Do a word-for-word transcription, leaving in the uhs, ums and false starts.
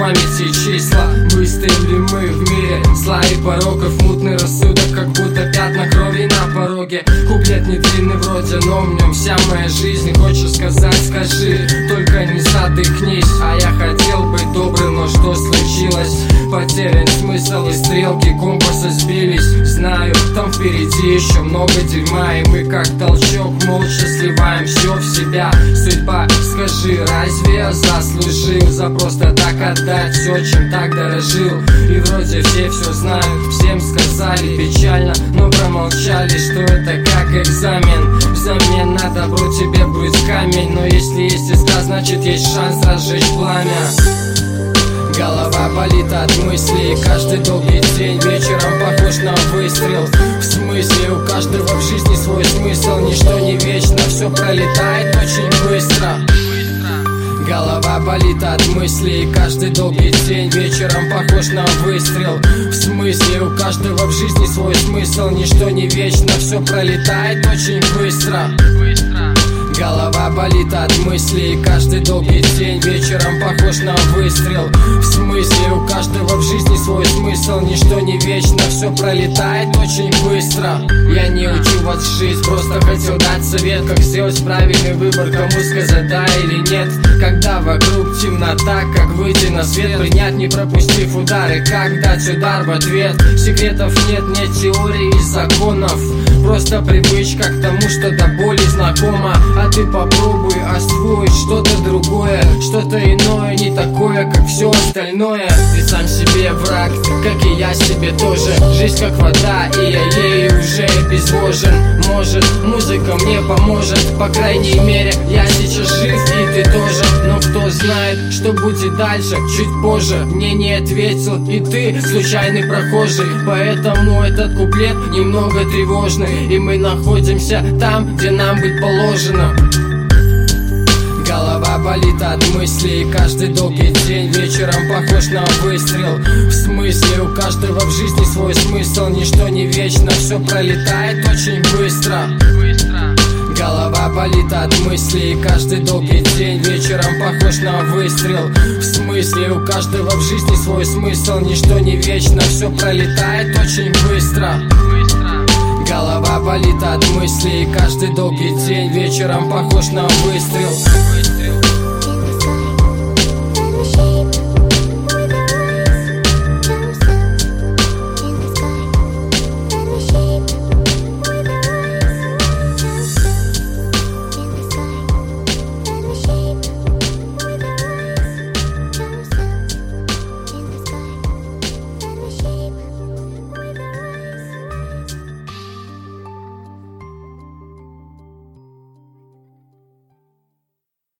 памяти числа. Выстоим ли мы в мире зла и пороков? Мутный рассудок, как будто пятна крови на пороге. Куплет не длинный вроде, но в нем вся моя жизнь. Хочешь сказать, скажи, только не задыхнись. А я хотел быть добрым, но что случилось? Потерян смысл и стрелки компаса сбились. Знаю, там впереди еще много дерьма, и мы как толчок молча сливаем все в себя. Судьба, скажи, разве я заслужил за просто так отдать все, чем так дорожил? И вроде все все знают, всем сказали печально, но промолчали, что это как экзамен. Взамен на добро тебе будет камень, но если есть искра, значит есть шанс разжечь пламя. Голова болит от мыслей, каждый долгий день вечером похож на выстрел. В смысле, у каждого в жизни свой смысл, ничто не вечно, все пролетает очень быстро. Голова болит от мыслей, каждый долгий день вечером похож на выстрел. В смысле, у каждого в жизни свой смысл, ничто не вечно, все пролетает очень быстро. Голова болит от мыслей, каждый долгий день вечером похож на выстрел. В смысле, у каждого в жизни свой смысл, ничто не вечно, все пролетает очень быстро. Я не учу вас жить, просто хотел дать совет, как сделать правильный выбор, кому сказать да или нет. Когда вокруг темнота, как выйти на свет, принять, не пропустив удары, как дать удар в ответ. Секретов нет, нет теории и законов, просто привычка к тому, что до боли знакома. А ты попробуй освоить что-то другое, что-то иное, не такое, как все остальное. Ты сам себе враг, как и я себе тоже. Жизнь как вода, и я ею уже обезвожен. Может, музыка мне поможет, по крайней мере, я сейчас жив, и ты тоже. Но кто знает, что будет дальше, чуть позже. Мне не ответил и ты, случайный прохожий. Поэтому этот куплет немного тревожный, и мы находимся там, где нам быть положено. Голова болит от мыслей, каждый долгий день вечером похож на выстрел. В смысле, у каждого в жизни свой смысл, ничто не вечно, все пролетает очень быстро. Голова болит от мыслей, каждый долгий день вечером похож на выстрел. В смысле, у каждого в жизни свой смысл, ничто не вечно, все пролетает очень быстро. Голова болит от мыслей, каждый долгий день вечером похож на выстрел.